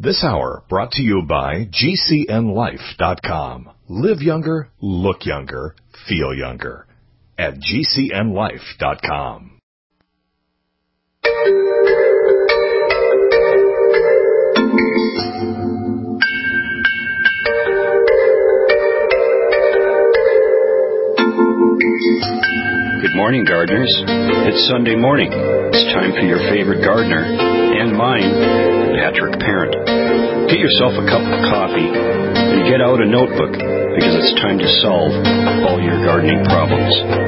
This hour brought to you by GCNLife.com. Live younger, look younger, feel younger at GCNLife.com. Good morning, gardeners. It's Sunday morning. It's time for your favorite gardener and mine, Patrick Parent. Get yourself a cup of coffee and get out a notebook because it's time to solve all your gardening problems.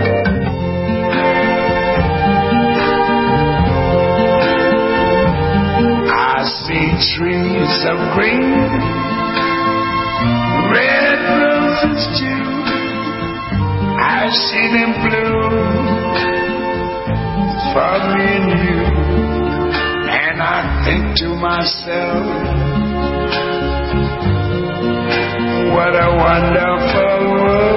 I see trees of green, red roses too. I see them bloom for me and you, and I think to myself, what a wonderful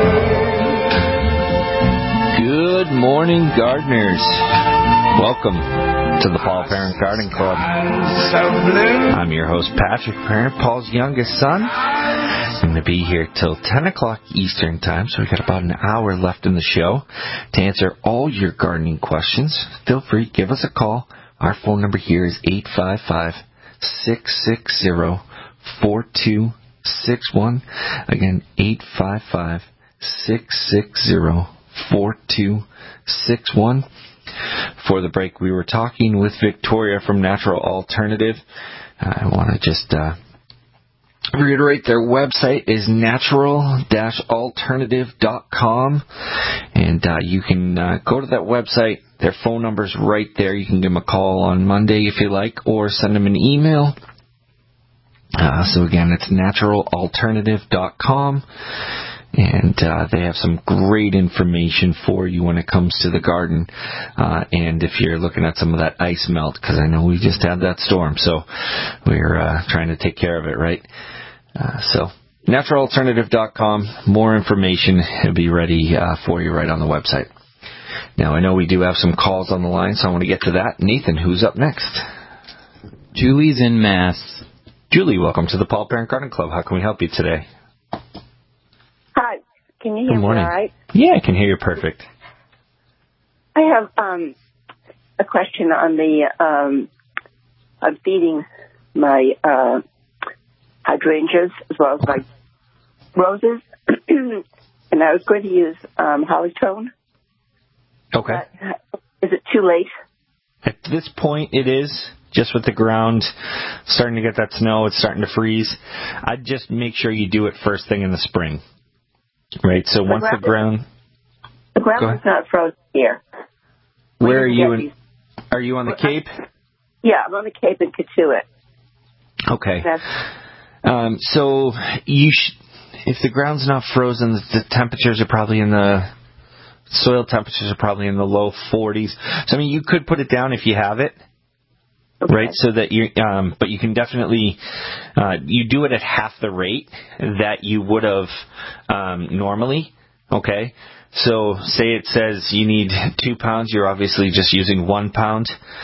world. Good morning, gardeners. Welcome to the Paul Parent Garden Club. I'm your host, Patrick Parent, Paul's youngest son. I'm going to be here till 10 o'clock Eastern Time, so we've got about an hour left in the show to answer all your gardening questions. Feel free, give us a call. Our phone number here is 855-660-4261. Again, 855-660-4261. For the break, we were talking with Victoria from Natural Alternative. I want to just reiterate their website is natural-alternative.com, and you can go to that website. Their phone number's right there. You can give them a call on Monday if you like, or send them an email. So again, it's naturalalternative.com, and they have some great information for you when it comes to the garden. And if you're looking at some of that ice melt, because I know we just had that storm, so we're trying to take care of it, right? So naturalalternative.com, more information will be ready for you right on the website. Now, I know we do have some calls on the line, so I want to get to that. Nathan, who's up next? Julie's in Mass. Julie, welcome to the Paul Parent Garden Club. How can we help you today? Hi. Can you hear me all right? Yeah, I can hear you perfect. I have a question on the on feeding my hydrangeas as well as my roses. And I was going to use Hollytone. Okay. Is it too late? At this point, it is. Just with the ground starting to get that snow, it's starting to freeze. I'd just make sure you do it first thing in the spring. Right? So once the ground... The ground is not frozen here. Where are you? Are you on the Cape? Yeah, I'm on the Cape in Katuitt. Okay. So if the ground's not frozen, the temperatures are probably soil temperatures are probably in the low 40s. So, I mean, you could put it down if you have it. Okay. Right, so that but you can definitely, you do it at half the rate that you would have normally, okay? So say it says you need 2 pounds, you're obviously just using 1 pound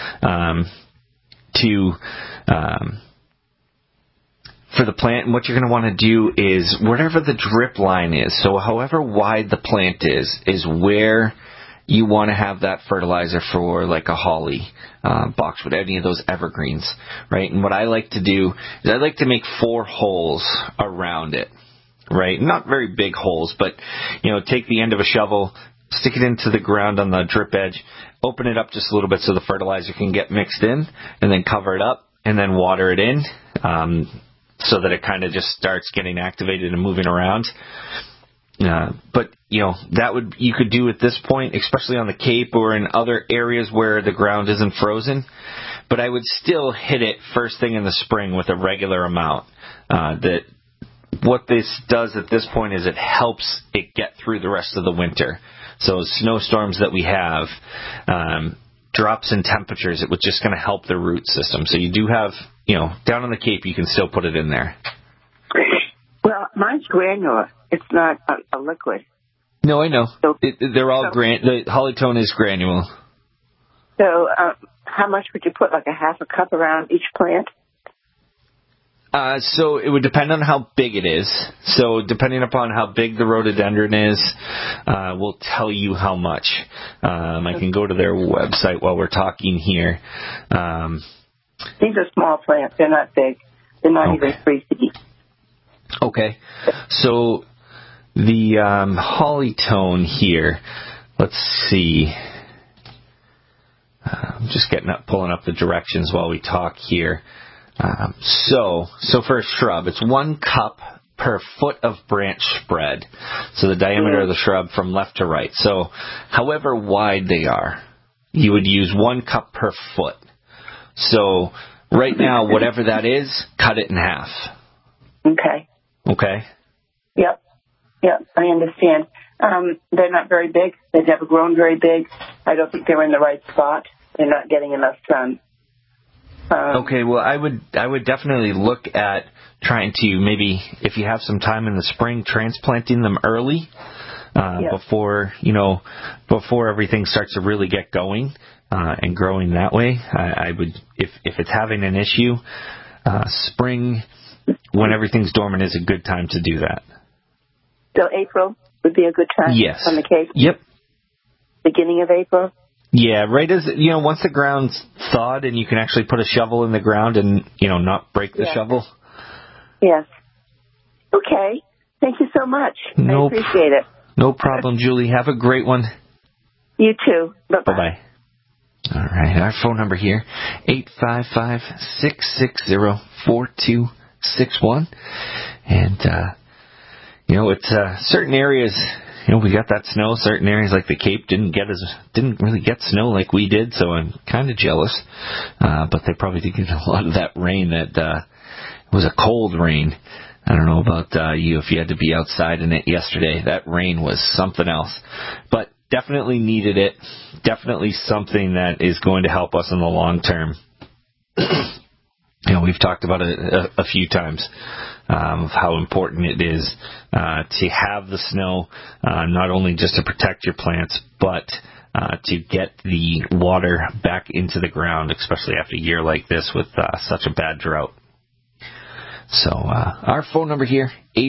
for the plant. And what you're going to want to do is whatever the drip line is, so however wide the plant is where you want to have that fertilizer for, like a holly, boxwood, any of those evergreens, right? And what I like to do is I like to make 4 holes around it, right? Not very big holes, but, take the end of a shovel, stick it into the ground on the drip edge, open it up just a little bit so the fertilizer can get mixed in, and then cover it up, and then water it in, so that it kind of just starts getting activated and moving around. But you could do at this point, especially on the Cape or in other areas where the ground isn't frozen. But I would still hit it first thing in the spring with a regular amount. What this does at this point is it helps it get through the rest of the winter. So snowstorms that we have, drops in temperatures, it was just going to help the root system. So you do have, down on the Cape, you can still put it in there. Well, mine's granular. It's not a liquid. No, I know. So, they're all the Hollytone is granule. So how much would you put, like a half a cup around each plant? So it would depend on how big it is. So depending upon how big the rhododendron is, we'll tell you how much. I can go to their website while we're talking here. These are small plants. They're not big. They're not even 3 feet. Okay. So the holly tone here, let's see. I'm just pulling up the directions while we talk here. So for a shrub, it's 1 cup per foot of branch spread. So the diameter of the shrub from left to right. So however wide they are, you would use 1 cup per foot. So right now, whatever that is, cut it in half. Okay. Okay? Yep, I understand. They're not very big. They've never grown very big. I don't think they're in the right spot. They're not getting enough sun. Okay, well, I would definitely look at trying to maybe, if you have some time in the spring, transplanting them early before everything starts to really get going and growing that way. I would, if it's having an issue, spring when everything's dormant is a good time to do that. So April would be a good time. Yes. On the case. Yep. Beginning of April. Yeah, right as, once the ground's thawed and you can actually put a shovel in the ground and, not break the shovel. Yes. Okay. Thank you so much. I appreciate it. No problem, Julie. Have a great one. You too. Bye-bye. Bye-bye. All right. Our phone number here, 855-660-4261. And, it's certain areas... we got that snow. Certain areas like the Cape didn't really get snow like we did, so I'm kind of jealous. But they probably did get a lot of that rain. That was a cold rain. I don't know about you if you had to be outside in it yesterday. That rain was something else. But definitely needed it. Definitely something that is going to help us in the long term. We've talked about it a few times. Of how important it is to have the snow, not only just to protect your plants, but to get the water back into the ground, especially after a year like this with such a bad drought. So our phone number here,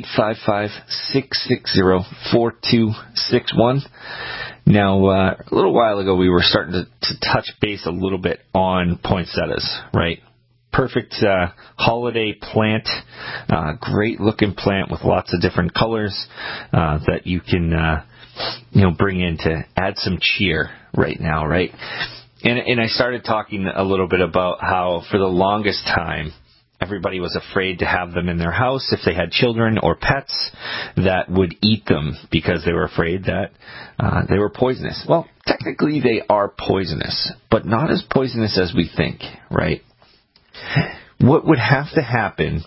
855-660-4261. Now, a little while ago, we were starting to touch base a little bit on poinsettias, right? Perfect holiday plant, great looking plant with lots of different colors that you can bring in to add some cheer right now, right? And I started talking a little bit about how for the longest time everybody was afraid to have them in their house if they had children or pets that would eat them because they were afraid that they were poisonous. Well, technically they are poisonous, but not as poisonous as we think, right? What would have to happen,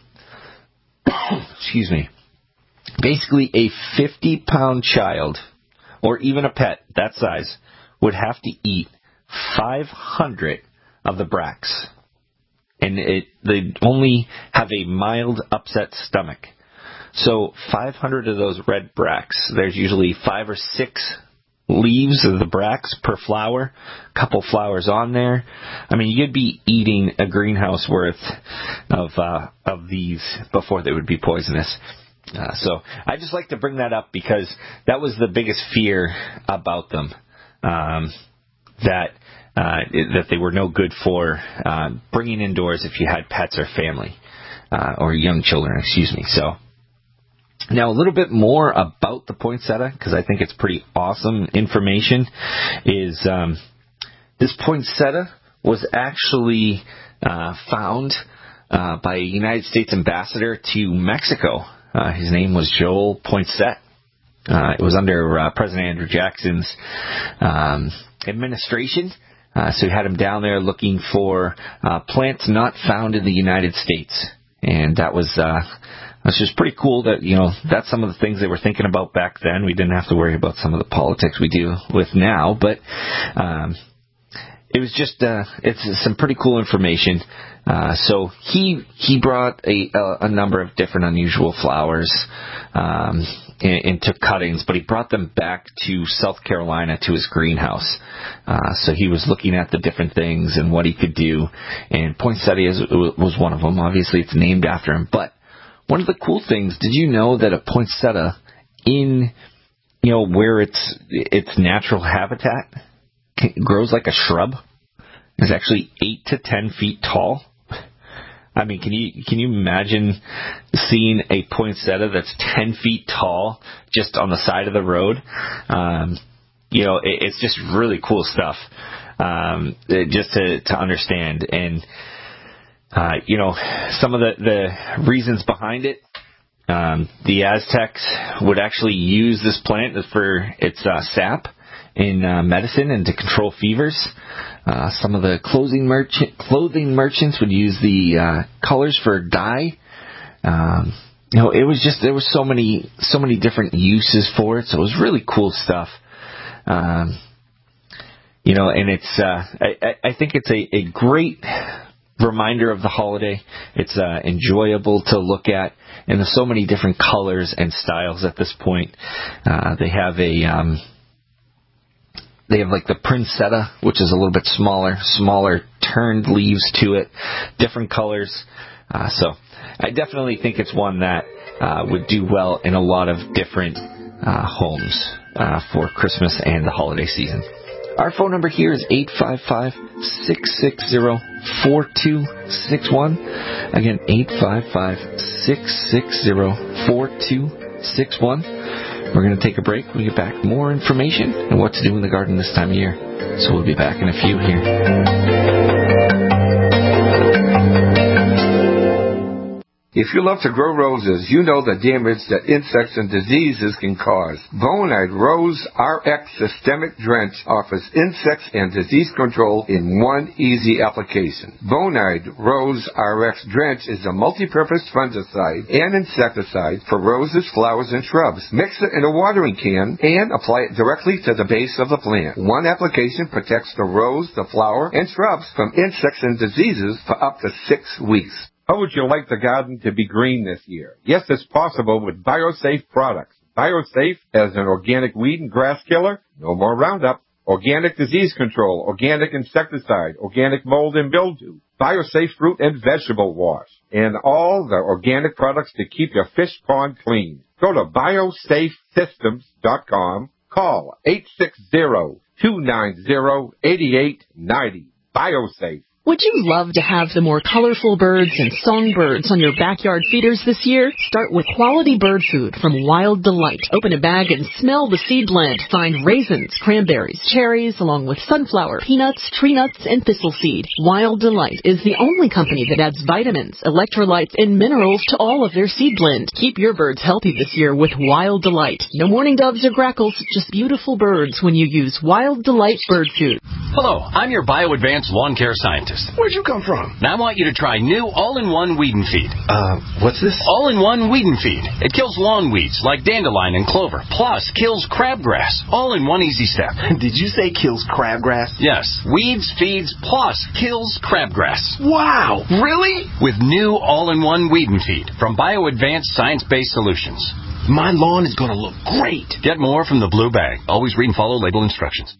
basically a 50-pound child or even a pet that size would have to eat 500 of the bracts. And they only have a mild upset stomach. So 500 of those red bracts, there's usually 5 or 6 leaves of the bracts per flower, a couple flowers on there. I mean, you'd be eating a greenhouse worth of these before they would be poisonous. So I just like to bring that up because that was the biggest fear about them, that they were no good for bringing indoors if you had pets or family or young children. So. Now, a little bit more about the poinsettia, because I think it's pretty awesome information, is this poinsettia was actually found by a United States ambassador to Mexico. His name was Joel Poinsett. It was under President Andrew Jackson's administration. So he had him down there looking for plants not found in the United States. And that was just pretty cool that, that's some of the things they were thinking about back then. We didn't have to worry about some of the politics we deal with now. But, it was just it's some pretty cool information. So he brought a number of different unusual flowers and took cuttings, but he brought them back to South Carolina to his greenhouse. So he was looking at the different things and what he could do, and poinsettia was one of them. Obviously, it's named after him. But one of the cool things, did you know that a poinsettia in where its natural habitat grows like a shrub, is actually 8 to 10 feet tall? I mean, can you imagine seeing a poinsettia that's 10 feet tall just on the side of the road? It's just really cool stuff, just to understand. And, some of the reasons behind it, the Aztecs would actually use this plant for its sap in medicine and to control fevers. Some of the clothing merchants would use the colors for dye. It was just, there was so many different uses for it. So it was really cool stuff. And it's I think it's a great reminder of the holiday. It's enjoyable to look at, and there's so many different colors and styles at this point. They have like the Princetta, which is a little bit smaller turned leaves to it, different colors. So I definitely think it's one that would do well in a lot of different homes for Christmas and the holiday season. Our phone number here is 855-660-4261. Again, 855-660-4261. We're going to take a break. When we get back, more information and what to do in the garden this time of year. So we'll be back in a few here. If you love to grow roses, you know the damage that insects and diseases can cause. Bonide Rose RX Systemic Drench offers insects and disease control in one easy application. Bonide Rose RX Drench is a multi-purpose fungicide and insecticide for roses, flowers, and shrubs. Mix it in a watering can and apply it directly to the base of the plant. One application protects the rose, the flower, and shrubs from insects and diseases for up to 6 weeks. How would you like the garden to be green this year? Yes, it's possible with BioSafe products. BioSafe as an organic weed and grass killer, no more Roundup, organic disease control, organic insecticide, organic mold and mildew, BioSafe fruit and vegetable wash, and all the organic products to keep your fish pond clean. Go to biosafesystems.com, call 860-290-8890. BioSafe. Would you love to have the more colorful birds and songbirds on your backyard feeders this year? Start with quality bird food from Wild Delight. Open a bag and smell the seed blend. Find raisins, cranberries, cherries, along with sunflower, peanuts, tree nuts, and thistle seed. Wild Delight is the only company that adds vitamins, electrolytes, and minerals to all of their seed blend. Keep your birds healthy this year with Wild Delight. No mourning doves or grackles, just beautiful birds when you use Wild Delight bird food. Hello, I'm your BioAdvanced lawn care scientist. Where'd you come from? Now I want you to try new all-in-one Weed and Feed. What's this? All-in-one Weed and Feed. It kills lawn weeds like dandelion and clover, plus kills crabgrass, all in one easy step. Did you say kills crabgrass? Yes. Weeds, feeds, plus kills crabgrass. Wow! Really? With new all-in-one Weed and Feed from BioAdvanced Science-Based Solutions. My lawn is going to look great. Get more from the blue bag. Always read and follow label instructions.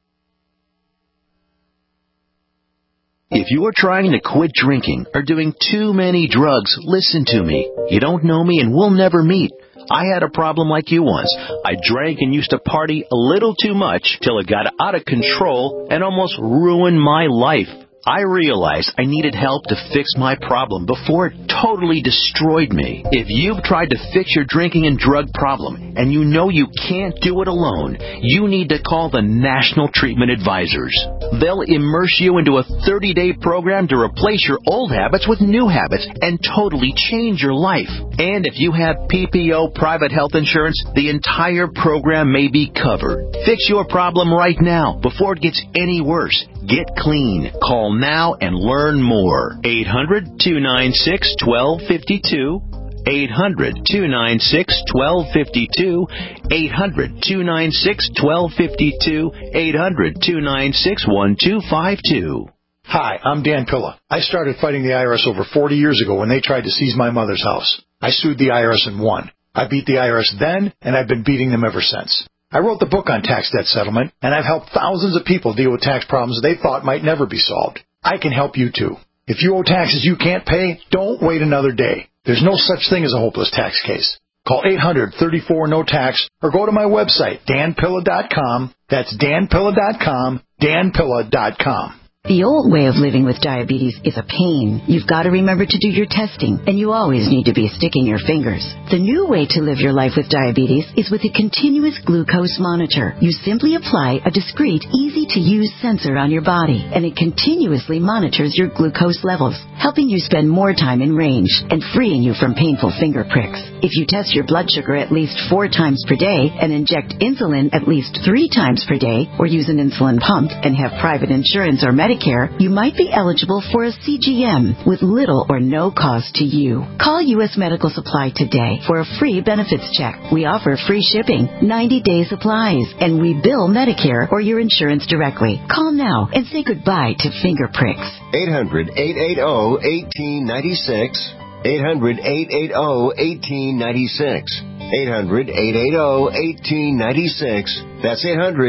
If you are trying to quit drinking or doing too many drugs, listen to me. You don't know me and we'll never meet. I had a problem like you once. I drank and used to party a little too much till it got out of control and almost ruined my life. I realized I needed help to fix my problem before it totally destroyed me. If you've tried to fix your drinking and drug problem and you know you can't do it alone, you need to call the National Treatment Advisors. They'll immerse you into a 30-day program to replace your old habits with new habits and totally change your life. And if you have PPO private health insurance, the entire program may be covered. Fix your problem right now before it gets any worse. Get clean. Call now and learn more. 800-296-1252. 800-296-1252. 800-296-1252. 800-296-1252. Hi, I'm Dan Pilla. I started fighting the IRS over 40 years ago when they tried to seize my mother's house. I sued the IRS and won. I beat the IRS then, and I've been beating them ever since. I wrote the book on tax debt settlement, and I've helped thousands of people deal with tax problems they thought might never be solved. I can help you too. If you owe taxes you can't pay, don't wait another day. There's no such thing as a hopeless tax case. Call 800-34-NO-TAX or go to my website, danpilla.com. That's danpilla.com, danpilla.com. The old way of living with diabetes is a pain. You've got to remember to do your testing, and you always need to be sticking your fingers. The new way to live your life with diabetes is with a continuous glucose monitor. You simply apply a discreet, easy-to-use sensor on your body, and it continuously monitors your glucose levels, helping you spend more time in range and freeing you from painful finger pricks. If you test your blood sugar at least 4 times per day and inject insulin at least 3 times per day, or use an insulin pump and have private insurance or Medicare, you might be eligible for a CGM with little or no cost to you. Call U.S. Medical Supply today for a free benefits check. We offer free shipping, 90-day supplies, and we bill Medicare or your insurance directly. Call now and say goodbye to finger pricks. 800-880-1896. 800-880-1896. 800-880-1896. That's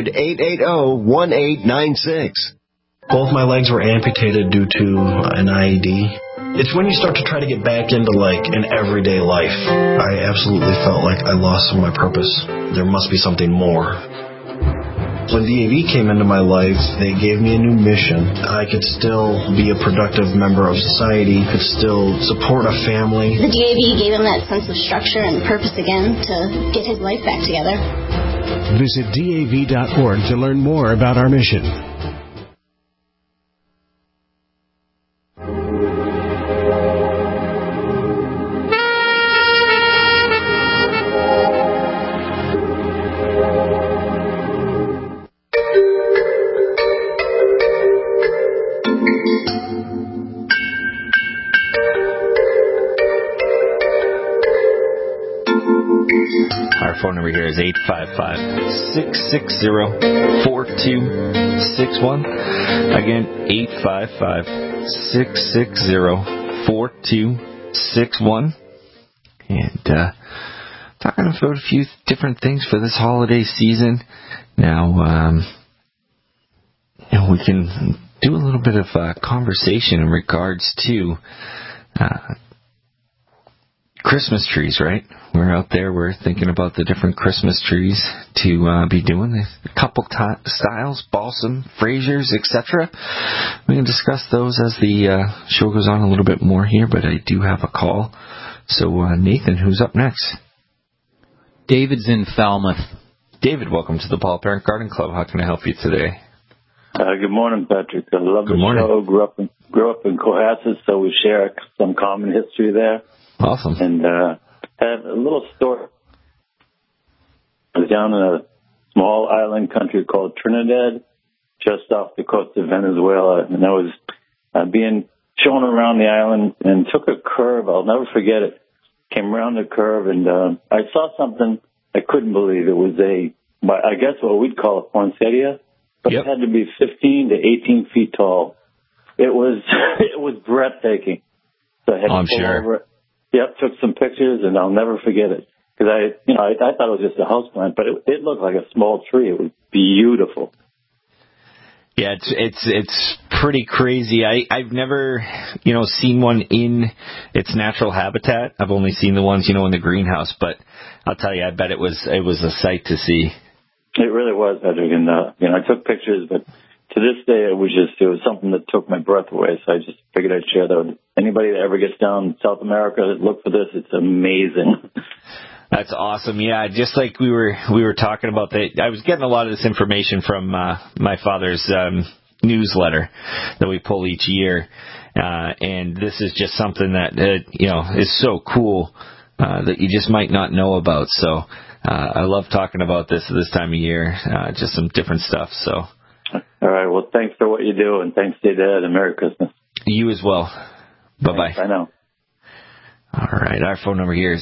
800-880-1896. Both my legs were amputated due to an IED. It's when you start to try to get back into, an everyday life. I absolutely felt like I lost some of my purpose. There must be something more. When DAV came into my life, they gave me a new mission. I could still be a productive member of society, could still support a family. The DAV gave him that sense of structure and purpose again to get his life back together. Visit DAV.org to learn more about our mission. Phone number here is 855-660-4261. Again, 855-660-4261. And talking about a few different things for this holiday season. Now, we can do a little bit of conversation in regards to Christmas trees, right? We're out there, we're thinking about the different Christmas trees to be doing. A couple styles, balsam, Frasers, etc. We can discuss those as the show goes on a little bit more here, but I do have a call. So, Nathan, who's up next? David's in Falmouth. David, welcome to the Paul Parent Garden Club. How can I help you today? Good morning, Patrick. I love the show. Grew up in Cohasset, so we share some common history there. Awesome. And had a little story. I was down in a small island country called Trinidad, just off the coast of Venezuela, and I was being shown around the island and took a curve. I'll never forget it. Came around the curve, and I saw something I couldn't believe. It was I guess what we'd call a poinsettia, but It had to be 15 to 18 feet tall. It was breathtaking. So I had to pull over it. Yep, took some pictures, and I'll never forget it. Because I thought it was just a houseplant, but it looked like a small tree. It was beautiful. Yeah, it's pretty crazy. I've never, seen one in its natural habitat. I've only seen the ones, in the greenhouse. But I'll tell you, I bet it was a sight to see. It really was, Patrick. And I took pictures, but to this day, it was something that took my breath away. So I just figured I'd share that with anybody that ever gets down South America. Look for this; it's amazing. That's awesome. Yeah, just like we were talking about that. I was getting a lot of this information from my father's newsletter that we pull each year, and this is just something that is so cool that you just might not know about. So I love talking about this time of year, just some different stuff. So. All right. Well, thanks for what you do, and thanks to Dad, and Merry Christmas. You as well. Bye-bye. I know. All right. right, our phone number here is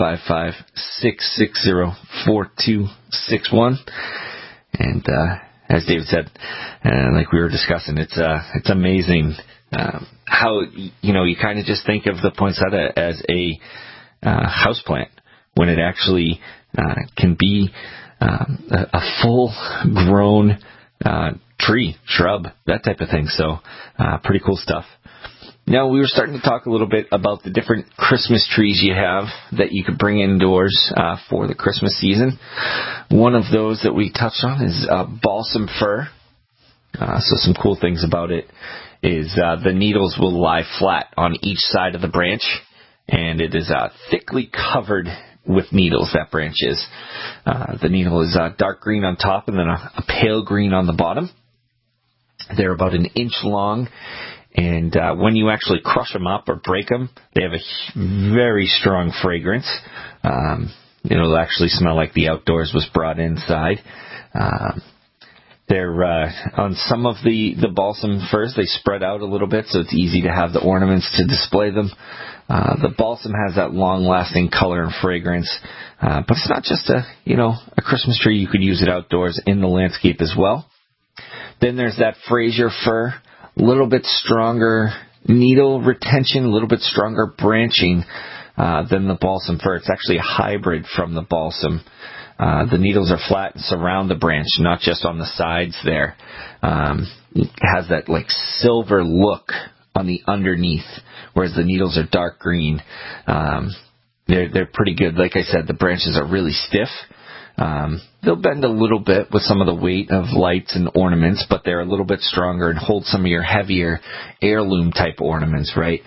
855-660-4261. And as David said, like we were discussing, it's amazing how, you kind of just think of the poinsettia as a houseplant when it actually can be a full-grown tree, shrub, that type of thing. So pretty cool stuff. Now, we were starting to talk a little bit about the different Christmas trees you have that you could bring indoors for the Christmas season. One of those that we touched on is balsam fir. So some cool things about it is the needles will lie flat on each side of the branch, and it is thickly covered with needles, that branch is. The needle is dark green on top and then a pale green on the bottom. They're about an inch long. And when you actually crush them up or break them, they have a very strong fragrance. It'll actually smell like the outdoors was brought inside. They're on some of the balsam firs, they spread out a little bit, so it's easy to have the ornaments to display them. The balsam has that long-lasting color and fragrance, but it's not just a Christmas tree. You could use it outdoors in the landscape as well. Then there's that Fraser fir. A little bit stronger needle retention, a little bit stronger branching than the balsam fir. It's actually a hybrid from the balsam. The needles are flat and surround the branch, not just on the sides there. It has that like silver look on the underneath, whereas the needles are dark green. They're pretty good. Like I said, the branches are really stiff. They'll bend a little bit with some of the weight of lights and ornaments, but they're a little bit stronger and hold some of your heavier heirloom type ornaments, right?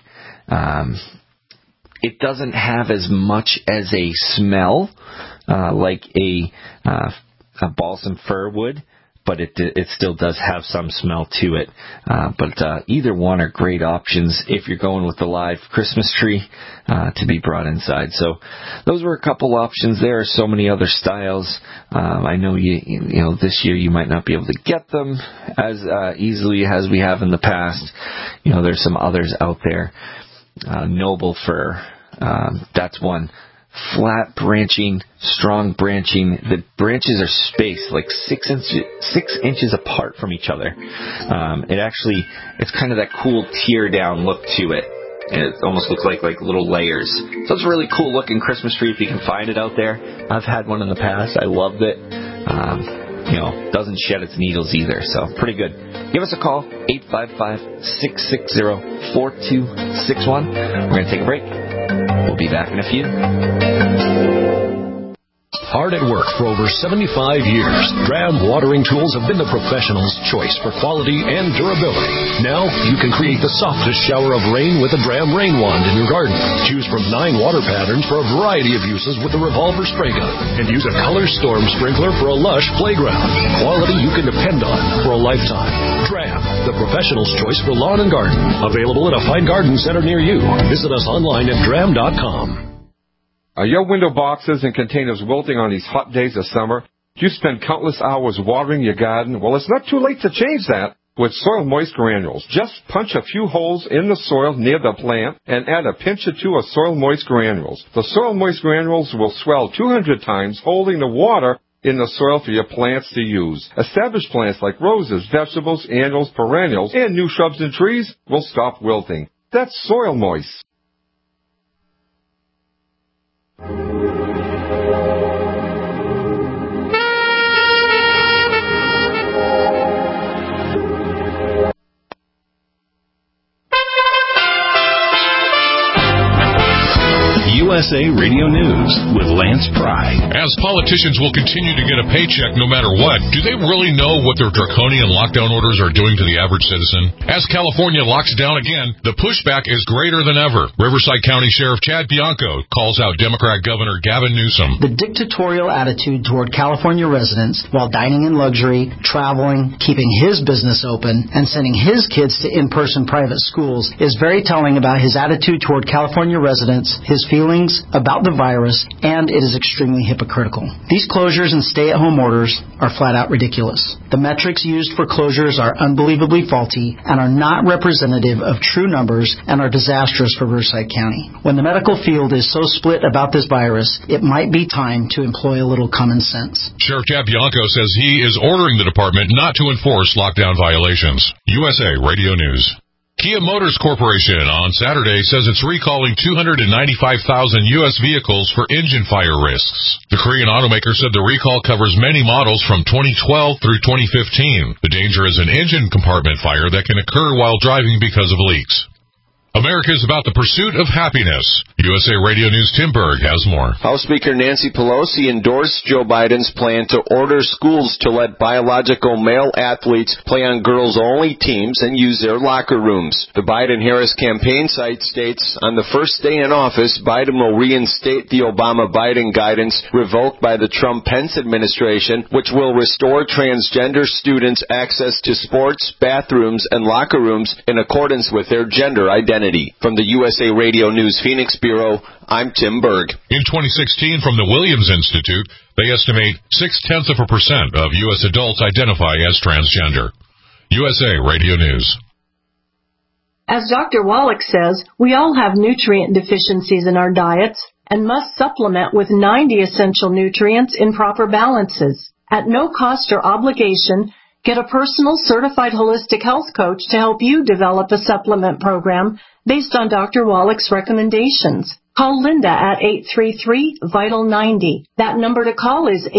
It doesn't have as much as a smell like a balsam fir would, but it still does have some smell to it. But either one are great options if you're going with the live Christmas tree to be brought inside. So those were a couple options. There are so many other styles. I know you this year you might not be able to get them as easily as we have in the past. There's some others out there. Noble fir, that's one. Flat branching, strong branching. The branches are spaced like 6 inches apart from each other. It's kind of that cool tear down look to it. It almost looks like little layers. So it's a really cool looking Christmas tree if you can find it out there. I've had one in the past. I loved it. Doesn't shed its needles either. So pretty good. Give us a call, 855-660-4261. We're going to take a break. We'll be back in a few. Hard at work for over 75 years, Dram watering tools have been the professional's choice for quality and durability. Now, you can create the softest shower of rain with a Dram rain wand in your garden. Choose from 9 water patterns for a variety of uses with the revolver spray gun. And use a color storm sprinkler for a lush playground. Quality you can depend on for a lifetime. Dram, the professional's choice for lawn and garden. Available at a fine garden center near you. Visit us online at dram.com. Are your window boxes and containers wilting on these hot days of summer? Do you spend countless hours watering your garden? Well, it's not too late to change that with Soil Moist Granules. Just punch a few holes in the soil near the plant and add a pinch or two of Soil Moist Granules. The Soil Moist Granules will swell 200 times, holding the water in the soil for your plants to use. Established plants like roses, vegetables, annuals, perennials, and new shrubs and trees will stop wilting. That's Soil Moist. USA Radio News with Lance Pry. As politicians will continue to get a paycheck no matter what, do they really know what their draconian lockdown orders are doing to the average citizen? As California locks down again, the pushback is greater than ever. Riverside County Sheriff Chad Bianco calls out Democrat Governor Gavin Newsom. The dictatorial attitude toward California residents while dining in luxury, traveling, keeping his business open, and sending his kids to in-person private schools is very telling about his attitude toward California residents, his feelings feelings about the virus, and it is extremely hypocritical. These closures and stay-at-home orders are flat-out ridiculous. The metrics used for closures are unbelievably faulty and are not representative of true numbers and are disastrous for Riverside County. When the medical field is so split about this virus, it might be time to employ a little common sense. Sheriff Chad Bianco says he is ordering the department not to enforce lockdown violations. USA Radio News. Kia Motors Corporation on Saturday says it's recalling 295,000 U.S. vehicles for engine fire risks. The Korean automaker said the recall covers many models from 2012 through 2015. The danger is an engine compartment fire that can occur while driving because of leaks. America is about the pursuit of happiness. USA Radio News' Tim Berg has more. House Speaker Nancy Pelosi endorsed Joe Biden's plan to order schools to let biological male athletes play on girls-only teams and use their locker rooms. The Biden-Harris campaign site states, on the first day in office, Biden will reinstate the Obama-Biden guidance revoked by the Trump-Pence administration, which will restore transgender students access to sports, bathrooms, and locker rooms in accordance with their gender identity. From the USA Radio News Phoenix Bureau, I'm Tim Berg. In 2016, from the Williams Institute, they estimate 0.6% of U.S. adults identify as transgender. USA Radio News. As Dr. Wallach says, we all have nutrient deficiencies in our diets and must supplement with 90 essential nutrients in proper balances. At no cost or obligation, get a personal certified holistic health coach to help you develop a supplement program based on Dr. Wallach's recommendations. Call Linda at 833-VITAL-90. That number to call is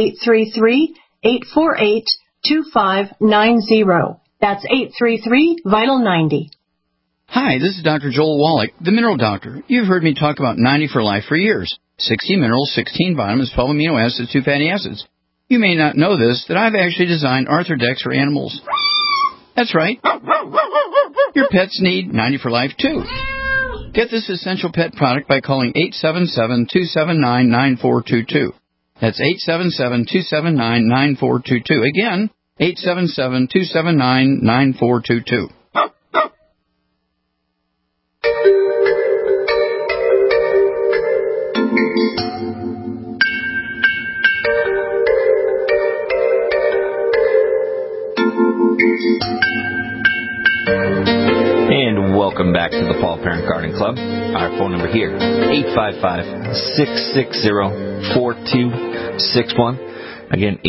833-848-2590. That's 833-VITAL-90. Hi, this is Dr. Joel Wallach, the Mineral Doctor. You've heard me talk about 90 for Life for years. 60 minerals, 16 vitamins, 12 amino acids, 2 fatty acids. You may not know this, that I've actually designed Arthrodex for animals. That's right. Your pets need 90 for Life, too. Get this essential pet product by calling 877-279-9422. That's 877-279-9422. Again, 877-279-9422. Welcome back to the Paul Parent Garden Club. Our phone number here, 855-660-4261. Again,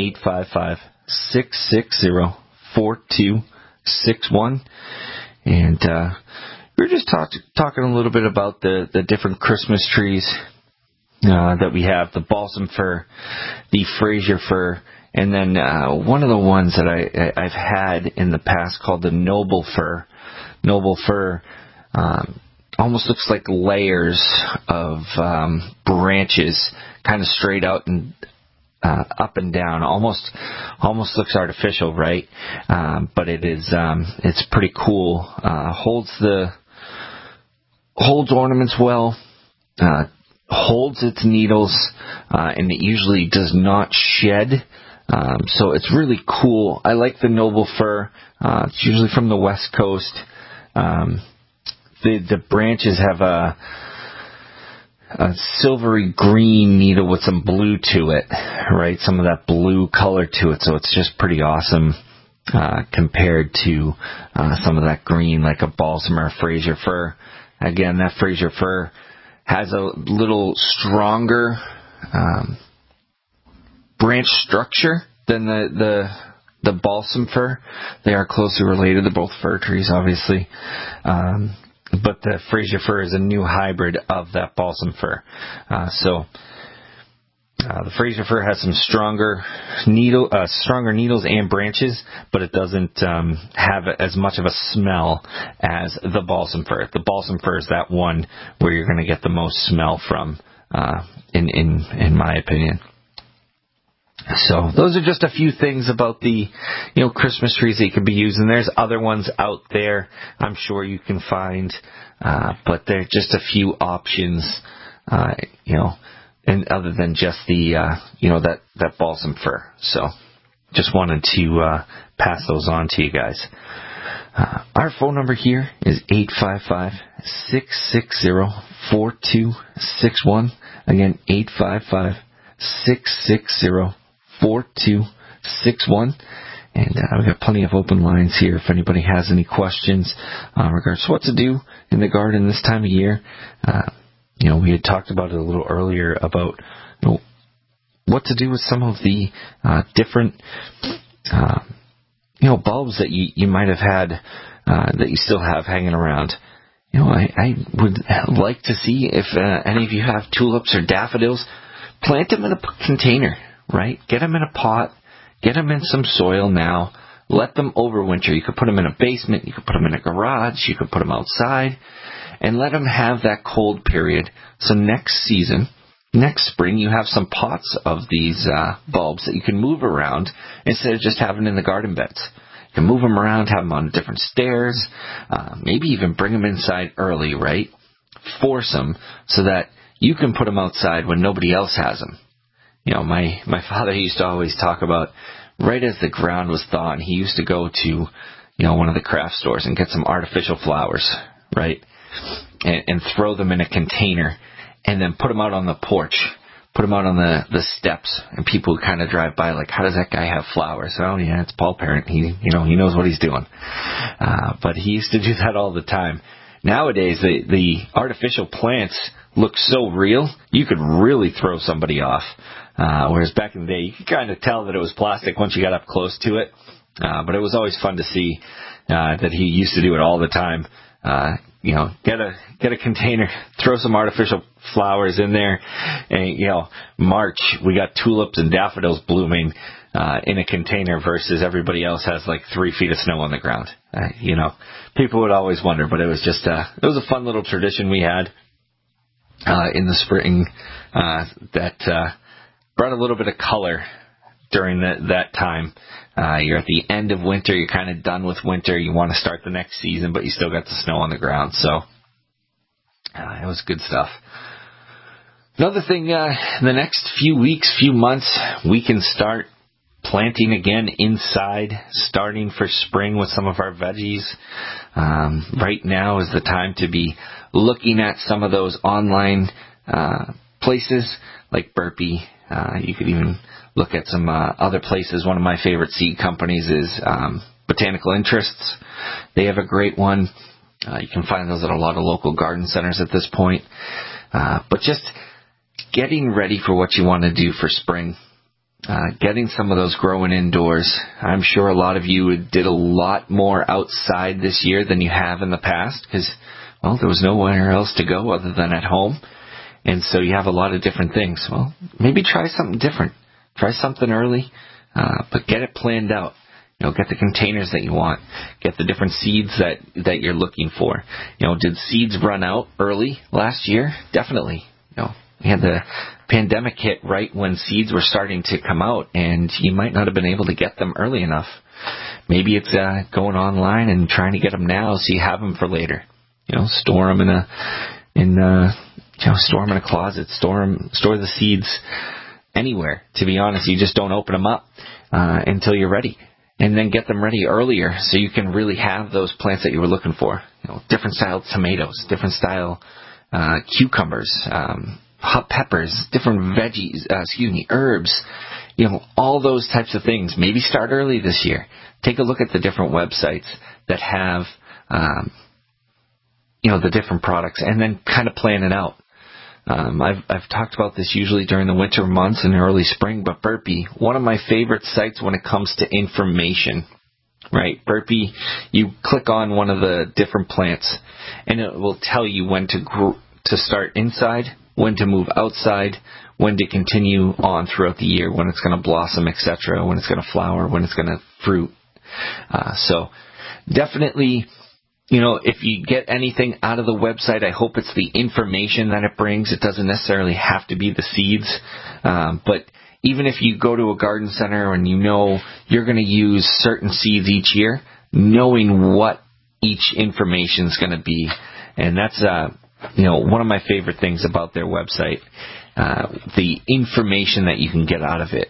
855-660-4261. And we were just talking a little bit about the different Christmas trees that we have, the balsam fir, the Fraser fir, and then one of the ones that I've had in the past called the noble fir. Noble fir almost looks like layers of branches kind of straight out and up and down. Almost looks artificial, right? But it is it's pretty cool. Holds ornaments well, holds its needles, and it usually does not shed. So it's really cool. I like the noble fir. It's usually from the West Coast. The branches have a silvery green needle with some blue to it, right? Some of that blue color to it, so it's just pretty awesome compared to some of that green like a balsam or a Fraser fir. Again, that Fraser fir has a little stronger branch structure than the balsam fir. They are closely related. They're both fir trees, obviously. But the Fraser fir is a new hybrid of that balsam fir. So the Fraser fir has some stronger needles and branches, but it doesn't have as much of a smell as the balsam fir. The balsam fir is that one where you're going to get the most smell from, in my opinion. So those are just a few things about the, Christmas trees that you could be using. There's other ones out there I'm sure you can find, but they're just a few options, and other than just the, that balsam fir. So just wanted to pass those on to you guys. Our phone number here is 855-660-4261. Again, 855-660-4261. And we've got plenty of open lines here if anybody has any questions regards to what to do in the garden this time of year. We had talked about it a little earlier about what to do with some of the different bulbs that you might have had that you still have hanging around. I would like to see if any of you have tulips or daffodils, plant them in a container, right? Get them in a pot. Get them in some soil now. Let them overwinter. You could put them in a basement. You could put them in a garage. You could put them outside. And let them have that cold period. So next season, next spring, you have some pots of these bulbs that you can move around instead of just having in the garden beds. You can move them around, have them on different stairs, maybe even bring them inside early, right? Force them so that you can put them outside when nobody else has them. My father used to always talk about right as the ground was thawing, he used to go to, one of the craft stores and get some artificial flowers, right? And throw them in a container and then put them out on the porch, put them out on the steps, and people kind of drive by like, how does that guy have flowers? Oh, yeah, it's Paul Parent. He knows what he's doing. But he used to do that all the time. Nowadays, the artificial plants look so real, you could really throw somebody off. Whereas back in the day, you could kind of tell that it was plastic once you got up close to it. But it was always fun to see that he used to do it all the time. Get a container, throw some artificial flowers in there, and March we got tulips and daffodils blooming in a container versus everybody else has like 3 feet of snow on the ground. People would always wonder, but it was just it was a fun little tradition we had in the spring that brought a little bit of color during that time. You're at the end of winter. You're kind of done with winter. You want to start the next season, but you still got the snow on the ground. So it was good stuff. Another thing, the next few weeks, few months, we can start planting again inside, starting for spring with some of our veggies. Right now is the time to be looking at some of those online places like Burpee. You could even look at some other places. One of my favorite seed companies is Botanical Interests. They have a great one. You can find those at a lot of local garden centers at this point. But just getting ready for what you want to do for spring. Getting some of those growing indoors. I'm sure a lot of you did a lot more outside this year than you have in the past because, there was nowhere else to go other than at home. And so you have a lot of different things. Well, maybe try something different. Try something early, but get it planned out. Get the containers that you want. Get the different seeds that you're looking for. Did seeds run out early last year? Definitely. We had the pandemic hit right when seeds were starting to come out, and you might not have been able to get them early enough. Maybe it's going online and trying to get them now so you have them for later. Store them store them in a closet. Store the seeds anywhere. To be honest, you just don't open them up until you're ready, and then get them ready earlier so you can really have those plants that you were looking for. Different style tomatoes, different style cucumbers, hot peppers, different veggies, herbs. All those types of things. Maybe start early this year. Take a look at the different websites that have the different products, and then kind of plan it out. I've talked about this usually during the winter months and early spring, but Burpee, one of my favorite sites when it comes to information, right? Burpee, you click on one of the different plants, and it will tell you when to start inside, when to move outside, when to continue on throughout the year, when it's going to blossom, etc., when it's going to flower, when it's going to fruit. So definitely, if you get anything out of the website, I hope it's the information that it brings. It doesn't necessarily have to be the seeds. But even if you go to a garden center and you're going to use certain seeds each year, knowing what each information is going to be. And that's, one of my favorite things about their website, the information that you can get out of it.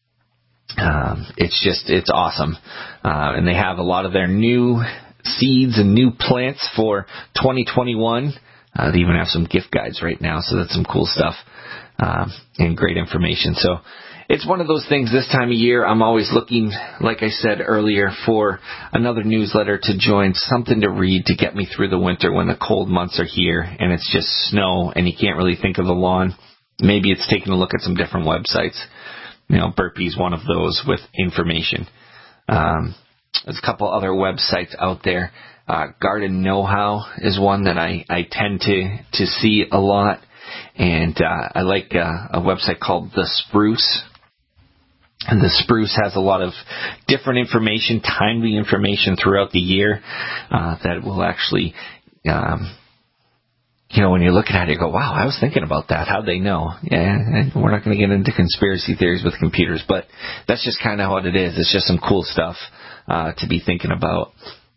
It's awesome. And they have a lot of their new seeds and new plants for 2021 They even have some gift guides right now, so that's some cool stuff and great information. So it's one of those things this time of year. I'm always looking, like I said earlier, for another newsletter to join, something to read to get me through the winter when the cold months are here and it's just snow and you can't really think of the lawn. Maybe it's taking a look at some different websites. Burpee's one of those with information. There's a couple other websites out there. Garden Know-How is one that I tend to see a lot. And I like a website called The Spruce. And The Spruce has a lot of different information, timely information throughout the year that will actually, when you're looking at it, you go, wow, I was thinking about that. How'd they know? Yeah, and we're not going to get into conspiracy theories with computers, but that's just kind of what it is. It's just some cool stuff to be thinking about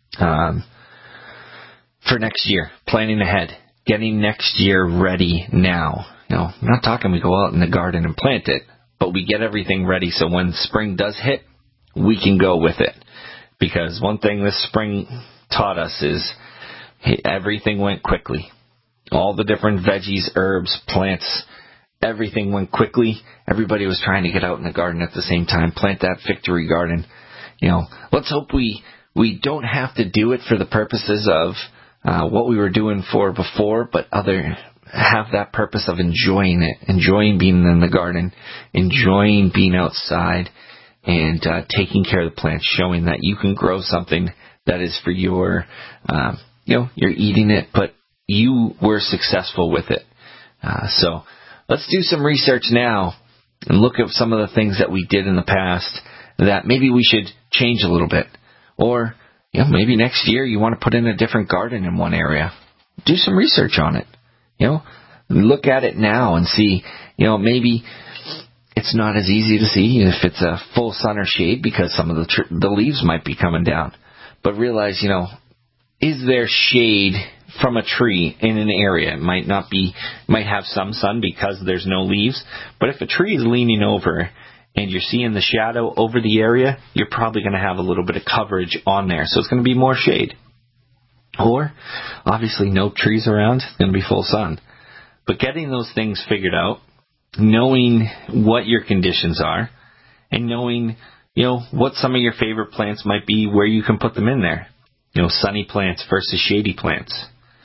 for next year, planning ahead, getting next year ready now. I'm not talking we go out in the garden and plant it, but we get everything ready so when spring does hit, we can go with it. Because one thing this spring taught us is everything went quickly. All the different veggies, herbs, plants, everything went quickly. Everybody was trying to get out in the garden at the same time, plant that victory garden. Let's hope we don't have to do it for the purposes of what we were doing for before, but have that purpose of enjoying it, enjoying being in the garden, enjoying being outside, and taking care of the plants, showing that you can grow something that is for your, you're eating it, but you were successful with it. So let's do some research now and look at some of the things that we did in the past that maybe we should change a little bit. Or, maybe next year you want to put in a different garden in one area. Do some research on it. Look at it now and see, maybe it's not as easy to see if it's a full sun or shade because some of the leaves might be coming down. But realize, is there shade from a tree in an area? It might have some sun because there's no leaves. But if a tree is leaning over and you're seeing the shadow over the area, you're probably going to have a little bit of coverage on there. So it's going to be more shade. Or, obviously, no trees around, it's going to be full sun. But getting those things figured out, knowing what your conditions are, and knowing, what some of your favorite plants might be, where you can put them in there. Sunny plants versus shady plants.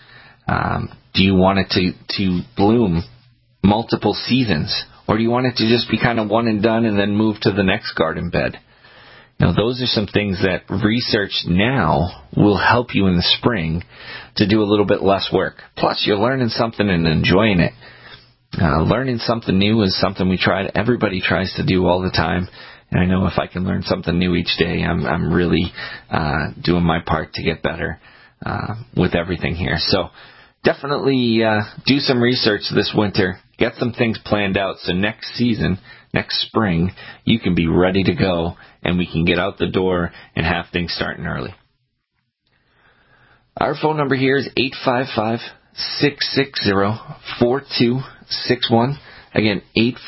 Do you want it to bloom multiple seasons? Or do you want it to just be kind of one and done and then move to the next garden bed? Those are some things that research now will help you in the spring to do a little bit less work. Plus, you're learning something and enjoying it. Learning something new is something everybody tries to do all the time. And I know if I can learn something new each day, I'm really doing my part to get better with everything here. So definitely do some research this winter. Get some things planned out so next season, next spring, you can be ready to go and we can get out the door and have things starting early. Our phone number here is 855-660-4261. Again,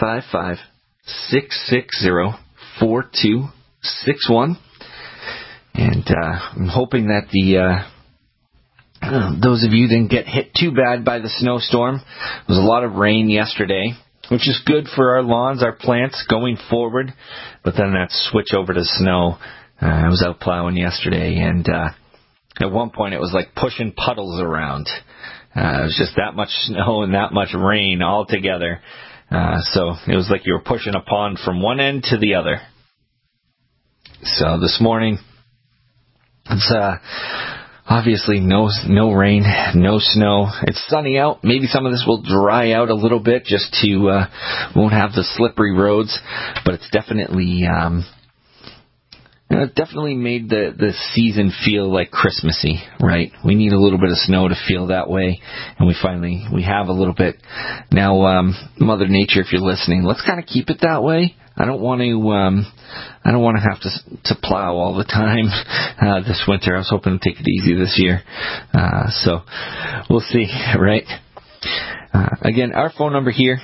855-660-4261. And I'm hoping that those of you didn't get hit too bad by the snowstorm. There was a lot of rain yesterday, which is good for our lawns, our plants going forward. But then that switch over to snow, I was out plowing yesterday, and at one point it was like pushing puddles around. It was just that much snow and that much rain all together. So it was like you were pushing a pond from one end to the other. So this morning, it's obviously no rain, no snow. It's sunny out. Maybe some of this will dry out a little bit just to won't have the slippery roads, but it's definitely definitely made the season feel like Christmassy, right? We need a little bit of snow to feel that way, and we have a little bit. Now, Mother Nature, if you're listening, let's kind of keep it that way. I don't want to have to plow all the time this winter. I was hoping to take it easy this year. So we'll see, right? Again, our phone number here,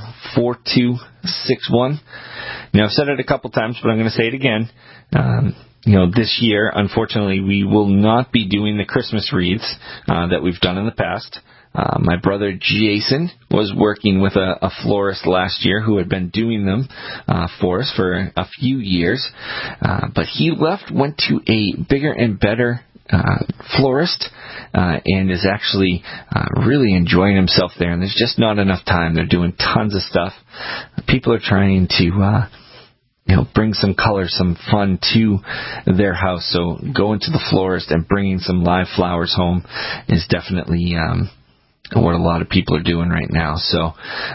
855-660-4261. Now, I've said it a couple times, but I'm going to say it again. this year, unfortunately, we will not be doing the Christmas wreaths that we've done in the past. My brother Jason was working with a florist last year who had been doing them for us for a few years. But he went to a bigger and better florist and is actually really enjoying himself there. And there's just not enough time. They're doing tons of stuff. People are trying to bring some color, some fun to their house. So going to the florist and bringing some live flowers home is definitely what a lot of people are doing right now. So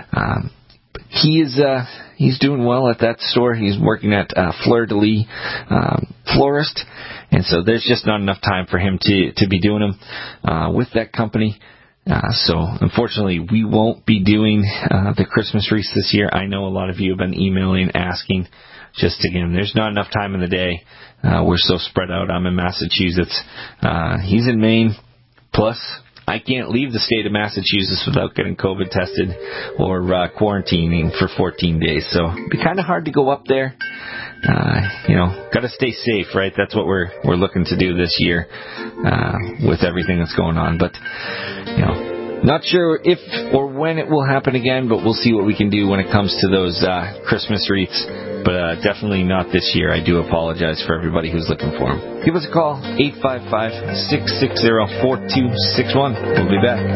he's doing well at that store. He's working at Fleur de Lis Florist, and so there's just not enough time for him to be doing them with that company. So unfortunately, we won't be doing the Christmas wreaths this year. I know a lot of you have been emailing, asking. Just again, there's not enough time in the day. We're so spread out. I'm in Massachusetts. He's in Maine. Plus, I can't leave the state of Massachusetts without getting COVID tested or quarantining for 14 days. So it'd be kind of hard to go up there. Got to stay safe, right? That's what we're looking to do this year with everything that's going on. But, not sure if or when it will happen again, but we'll see what we can do when it comes to those Christmas wreaths. But definitely not this year. I do apologize for everybody who's looking for them. Give us a call, 855-660-4261. We'll be back.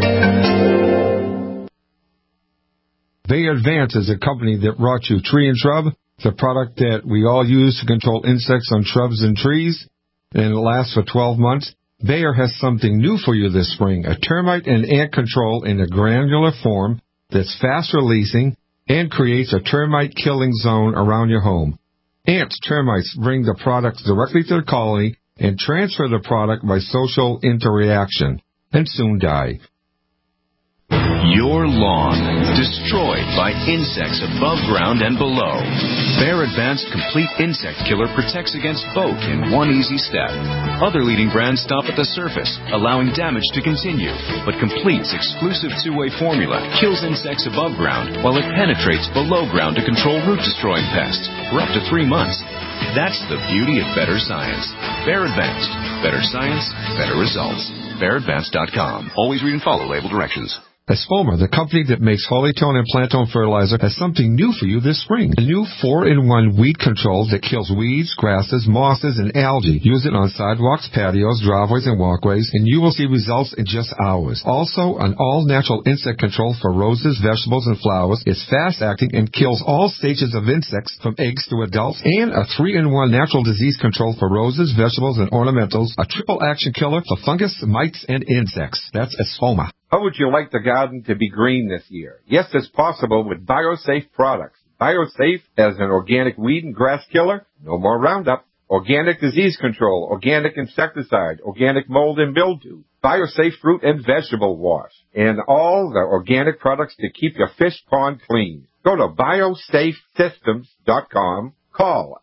Bayer Advance is a company that brought you Tree and Shrub. It's a product that we all use to control insects on shrubs and trees, and it lasts for 12 months. Bayer has something new for you this spring, a termite and ant control in a granular form that's fast releasing and creates a termite killing zone around your home. Ants, termites bring the products directly to the colony and transfer the product by social interaction and soon die. Your lawn destroyed by insects above ground and below. Bayer Advanced Complete Insect Killer protects against both in one easy step. Other leading brands stop at the surface, allowing damage to continue, but Complete's exclusive two-way formula kills insects above ground while it penetrates below ground to control root-destroying pests for up to 3 months. That's the beauty of better science. Bayer Advanced. Better science, better results. BayerAdvanced.com. Always read and follow label directions. Espoma, the company that makes Holytone and Plantone fertilizer, has something new for you this spring. A new 4-in-1 weed control that kills weeds, grasses, mosses, and algae. Use it on sidewalks, patios, driveways, and walkways, and you will see results in just hours. Also, an all-natural insect control for roses, vegetables, and flowers. It's fast-acting and kills all stages of insects from eggs to adults. And a 3-in-1 natural disease control for roses, vegetables, and ornamentals. A triple-action killer for fungus, mites, and insects. That's Espoma. How would you like the garden to be green this year? Yes, it's possible with BioSafe products. BioSafe as an organic weed and grass killer, no more Roundup, organic disease control, organic insecticide, organic mold and mildew, BioSafe fruit and vegetable wash, and all the organic products to keep your fish pond clean. Go to biosafesystems.com, call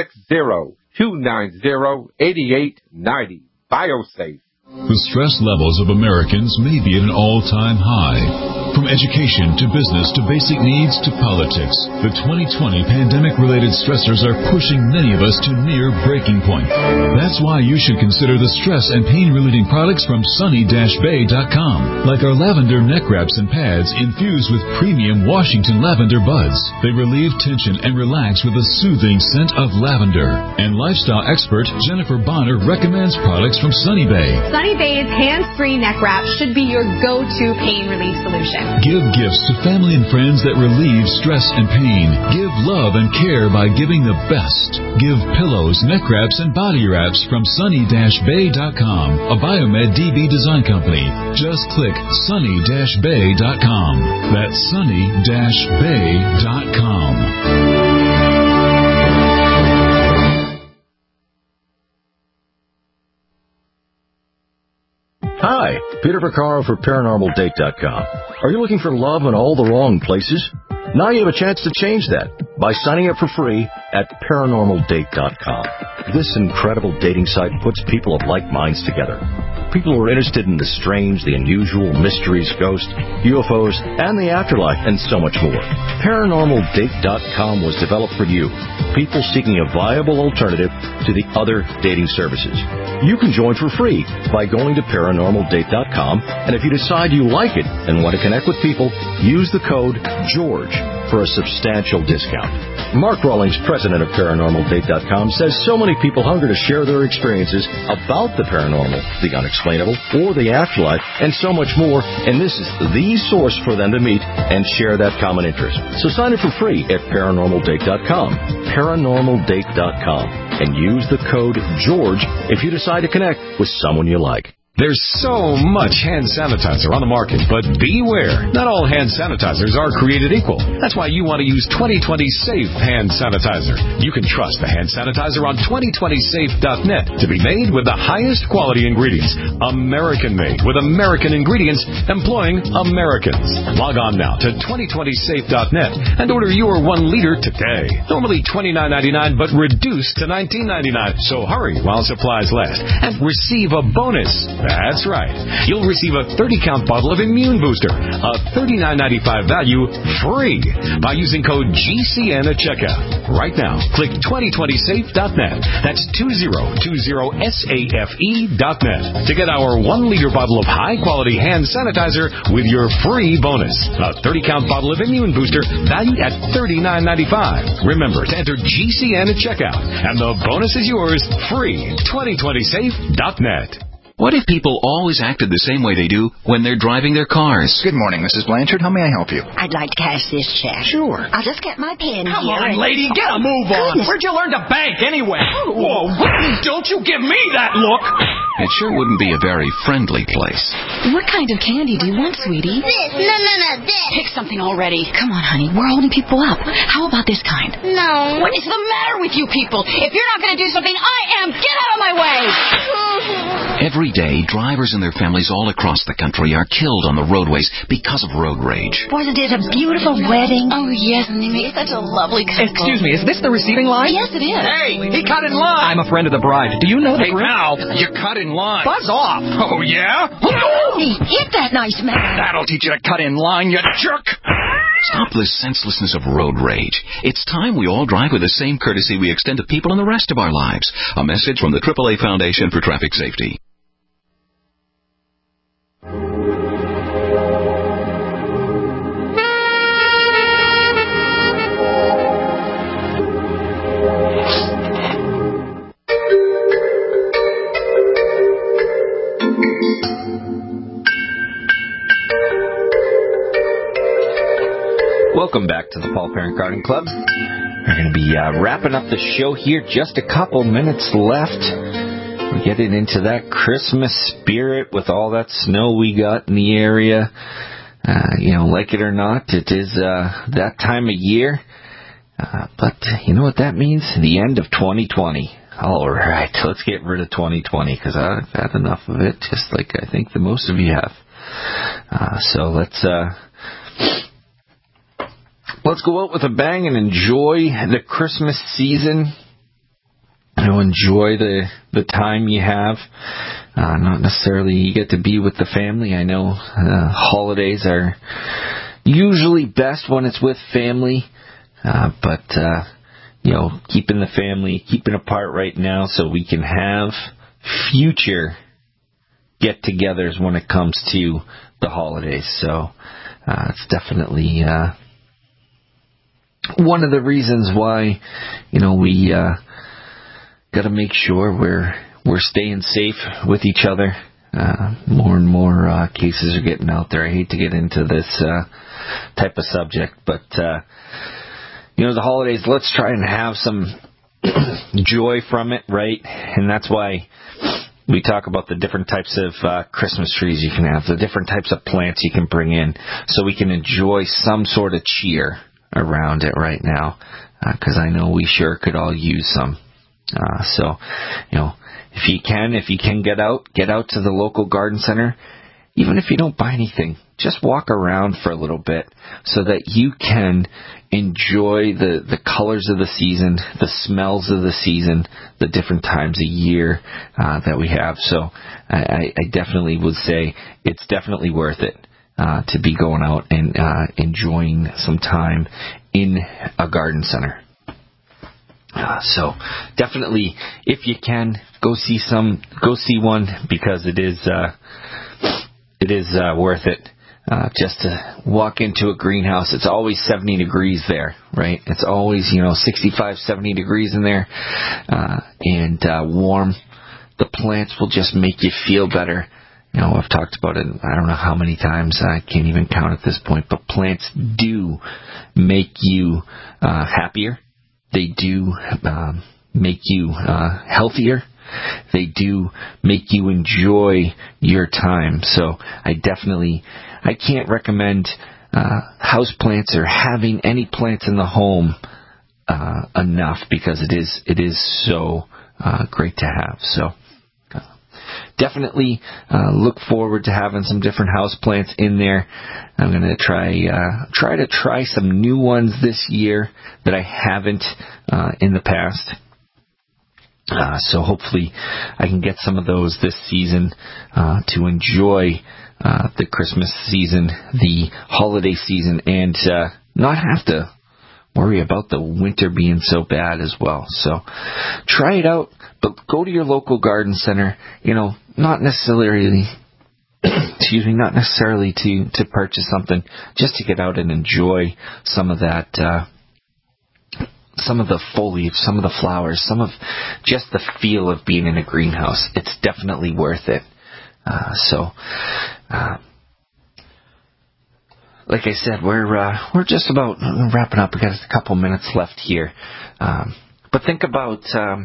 860-290-8890. BioSafe. The stress levels of Americans may be at an all-time high. From education to business to basic needs to politics, the 2020 pandemic-related stressors are pushing many of us to near breaking point. That's why you should consider the stress and pain-relieving products from Sunny-Bay.com, like our lavender neck wraps and pads infused with premium Washington lavender buds. They relieve tension and relax with a soothing scent of lavender. And lifestyle expert Jennifer Bonner recommends products from Sunny Bay. Sunny Bay's hands-free neck wrap should be your go-to pain relief solution. Give gifts to family and friends that relieve stress and pain. Give love and care by giving the best. Give pillows, neck wraps, and body wraps from Sunny-Bay.com, a Biomed DB design company. Just click Sunny-Bay.com. That's Sunny-Bay.com. Hi, Peter Vaccaro for ParanormalDate.com. Are you looking for love in all the wrong places? Now you have a chance to change that by signing up for free at ParanormalDate.com. This incredible dating site puts people of like minds together. people who are interested in the strange, the unusual, mysteries, ghosts, UFOs, and the afterlife, and so much more. ParanormalDate.com was developed for you, people seeking a viable alternative to the other dating services. You can join for free by going to ParanormalDate.com, and if you decide you like it and want to connect with people, use the code GEORGE for a substantial discount. Mark Rawlings, president of ParanormalDate.com, says so many people hunger to share their experiences about the paranormal, the unexplainable, or the afterlife, and so much more, and this is the source for them to meet and share that common interest. So sign up for free at ParanormalDate.com, ParanormalDate.com, and use the code GEORGE if you decide to connect with someone you like. There's so much hand sanitizer on the market, but beware. Not all hand sanitizers are created equal. That's why you want to use 2020 Safe Hand Sanitizer. You can trust the hand sanitizer on 2020safe.net to be made with the highest quality ingredients. American-made with American ingredients employing Americans. Log on now to 2020safe.net and order your 1 liter today. Normally $29.99, but reduced to $19.99. So hurry while supplies last and receive a bonus. That's right. You'll receive a 30-count bottle of Immune Booster, a $39.95 value, free by using code GCN at checkout. Right now, click 2020safe.net. That's 2020safe.net to get our 1-liter bottle of high-quality hand sanitizer with your free bonus. A 30-count bottle of Immune Booster valued at $39.95. Remember to enter GCN at checkout, and the bonus is yours free. 2020safe.net. What if people always acted the same way they do when they're driving their cars? Good morning, Mrs. Blanchard. How may I help you? I'd like to cash this check. Sure. I'll just get my pen Come here. on, lady, get a move on. Goodness. Where'd you learn to bank anyway? Whoa, don't you give me that look. It sure wouldn't be a very friendly place. What kind of candy do you want, sweetie? This. No, this. Pick something already. Come on, honey. We're holding people up. How about this kind? No. What is the matter with you people? If you're not going to do something, I am. Get out of my way. Every day, drivers and their families all across the country are killed on the roadways because of road rage. Wasn't it a beautiful wedding? Oh, yes, and they made such a lovely couple. Excuse me, is this the receiving line? Yes, it is. Hey, he cut in line. I'm a friend of the bride. Do you know the Hey, group? pal, you cut in line. Buzz off. Oh, yeah? Hey, hit that nice man. That'll teach you to cut in line, you jerk. Stop the senselessness of road rage. It's time we all drive with the same courtesy we extend to people in the rest of our lives. A message from the AAA Foundation for Traffic Safety. Welcome back to the Paul Parent Garden Club. We're going to be wrapping up the show here. Just a couple minutes left. We're getting into that Christmas spirit with all that snow we got in the area. Like it or not, it is that time of year. But you know what that means? The end of 2020. All right, let's get rid of 2020 because I've had enough of it, just like I think the most of you have. So let's go out with a bang and enjoy the Christmas season. Enjoy the time you have. Not necessarily you get to be with the family. I know holidays are usually best when it's with family, but keeping the family, keeping apart right now so we can have future get-togethers when it comes to the holidays. So it's definitely one of the reasons why we got to make sure we're staying safe with each other. More and more cases are getting out there. I hate to get into this type of subject, but the holidays, let's try and have some joy from it, right? And that's why we talk about the different types of Christmas trees you can have, the different types of plants you can bring in, so we can enjoy some sort of cheer around it right now, because I know we sure could all use some. So if you can get out to the local garden center even if you don't buy anything, just walk around for a little bit so that you can enjoy the colors of the season, the smells of the season, the different times a year that we have. So I definitely would say it's definitely worth it to be going out and enjoying some time in a garden center. So definitely, if you can, go see one, because it is worth it. Just to walk into a greenhouse. It's always 70 degrees there, right? It's always, 65, 70 degrees in there, and warm. The plants will just make you feel better. I've talked about it, I don't know how many times, I can't even count at this point, but plants do make you happier. They do make you healthier. They do make you enjoy your time. So I can't recommend house plants or having any plants in the home enough, because it is so great to have. So definitely look forward to having some different house plants in there. I'm going to try some new ones this year that I haven't in the past. So hopefully I can get some of those this season to enjoy the Christmas season, the holiday season, and not have to worry about the winter being so bad as well. So try it out, but go to your local garden center, not necessarily to purchase something, just to get out and enjoy some of that, some of the foliage, some of the flowers, some of just the feel of being in a greenhouse. It's definitely worth it. Like I said, we're just about wrapping up. We got a couple minutes left here. But think about,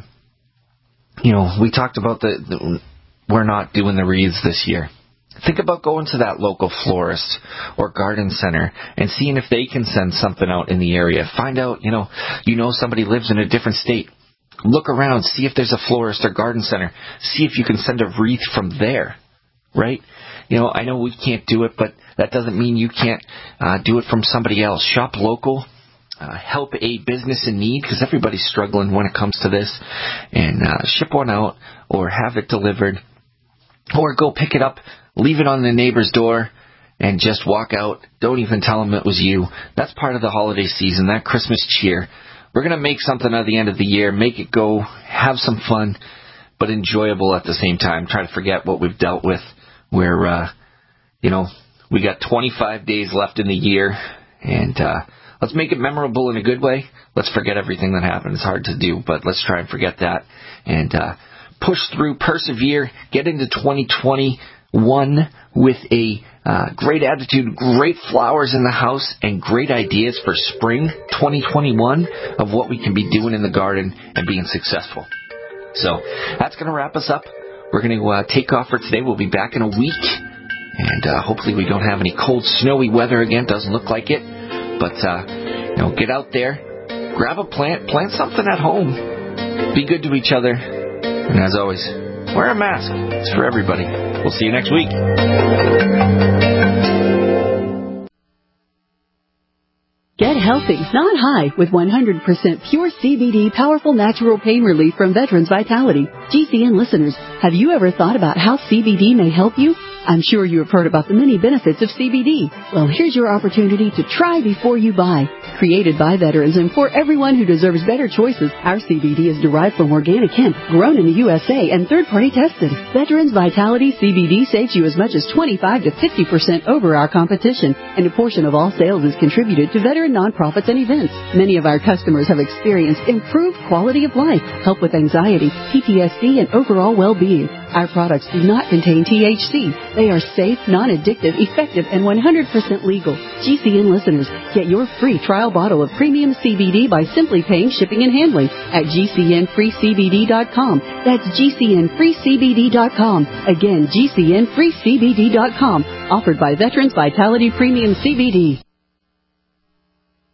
we talked about we're not doing the wreaths this year. Think about going to that local florist or garden center and seeing if they can send something out in the area. Find out, somebody lives in a different state. Look around, see if there's a florist or garden center. See if you can send a wreath from there, right? I know we can't do it, but that doesn't mean you can't do it from somebody else. Shop local. Help a business in need, because everybody's struggling when it comes to this. And ship one out or have it delivered. Or go pick it up, leave it on the neighbor's door, and just walk out. Don't even tell them it was you. That's part of the holiday season, that Christmas cheer. We're going to make something at the end of the year, make it go, have some fun, but enjoyable at the same time. Try to forget what we've dealt with, where, we got 25 days left in the year, and let's make it memorable in a good way. Let's forget everything that happened. It's hard to do, but let's try and forget that, and push through, persevere, get into 2021 with a great attitude, great flowers in the house, and great ideas for spring 2021 of what we can be doing in the garden and being successful. So that's going to wrap us up. We're going to take off for today. We'll be back in a week, and hopefully we don't have any cold, snowy weather again. Doesn't look like it, but get out there, grab a plant something at home, be good to each other. And as always, wear a mask. It's for everybody. We'll see you next week. Get healthy, not high, with 100% pure CBD powerful natural pain relief from Veterans Vitality. GCN listeners, have you ever thought about how CBD may help you? I'm sure you have heard about the many benefits of CBD. Well, here's your opportunity to try before you buy. Created by veterans and for everyone who deserves better choices, our CBD is derived from organic hemp, grown in the USA, and third-party tested. Veterans Vitality CBD saves you as much as 25 to 50% over our competition, and a portion of all sales is contributed to veteran nonprofits and events. Many of our customers have experienced improved quality of life, help with anxiety, PTSD, and overall well-being. Our products do not contain THC. They are safe, non-addictive, effective, and 100% legal. GCN listeners, get your free trial bottle of premium CBD by simply paying shipping and handling at GCNFreeCBD.com. That's GCNFreeCBD.com. Again, GCNFreeCBD.com. Offered by Veterans Vitality Premium CBD.